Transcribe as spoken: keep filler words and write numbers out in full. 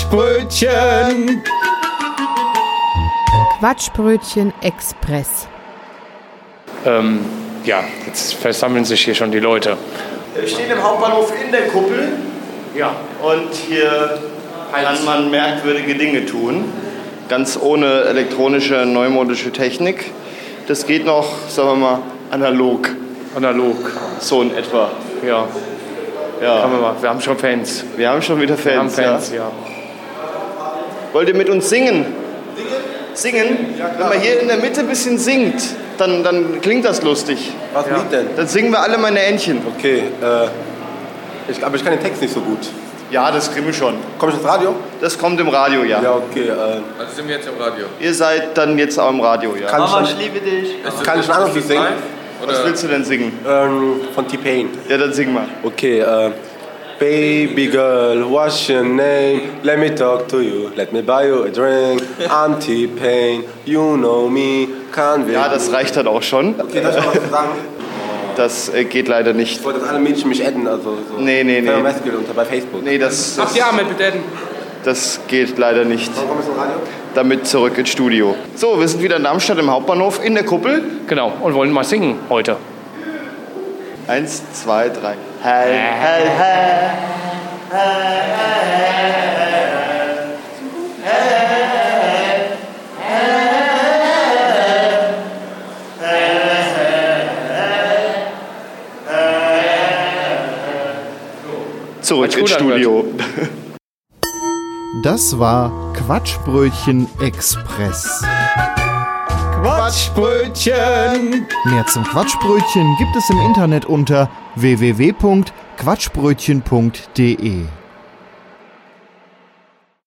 Quatschbrötchen. Quatschbrötchen Express. Ähm, ja, jetzt versammeln sich hier schon die Leute. Wir stehen im Hauptbahnhof in der Kuppel. Ja. Und hier kann man merkwürdige Dinge tun. Ganz ohne elektronische, neumodische Technik. Das geht noch, sagen wir mal, analog. Analog. So in etwa. Ja. Ja. Haben wir mal. Wir haben schon Fans. Wir haben schon wieder Fans. Wir haben Fans, ja. ja. Wollt ihr mit uns singen? Singen? Singen? Ja, klar. Wenn man hier in der Mitte ein bisschen singt, dann, dann klingt das lustig. Was ja. Lied denn? Dann singen wir alle meine Entchen. Okay, äh, ich, aber ich kann den Text nicht so gut. Ja, das kriegen wir schon. Komm ich ins Radio? Das kommt im Radio, ja. Ja, okay. Äh, also sind wir jetzt im Radio? Ihr seid dann jetzt auch im Radio, ja. Kann Mama, ich, ich liebe dich. Ist kann ich ein anderes Lied singen? Was willst du denn singen? Ähm, von T-Pain. Ja, dann sing mal. Okay, äh, Baby girl, what's your name? Let me talk to you, let me buy you a drink. I'm T-Pain, you know me, can't Ja, das reicht halt auch schon. Okay, darf ich noch was sagen? Das äh, geht leider nicht. Ich wollte, dass alle Mädchen mich adden, also so. Nee, nee, nee. Unter bei Facebook. Nee, das, das, Ach ja, mit adden. Das geht leider nicht. Warum kommst du ins Radio? Damit zurück ins Studio. So, wir sind wieder in Darmstadt im Hauptbahnhof in der Kuppel. Genau, und wollen mal singen heute. Eins, zwei, drei. Hey, hey, hey. Zurück ins Studio. Das war Quatschbrötchen Express. Quatschbrötchen. Mehr zum Quatschbrötchen gibt es im Internet unter w w w punkt quatschbrötchen punkt d e.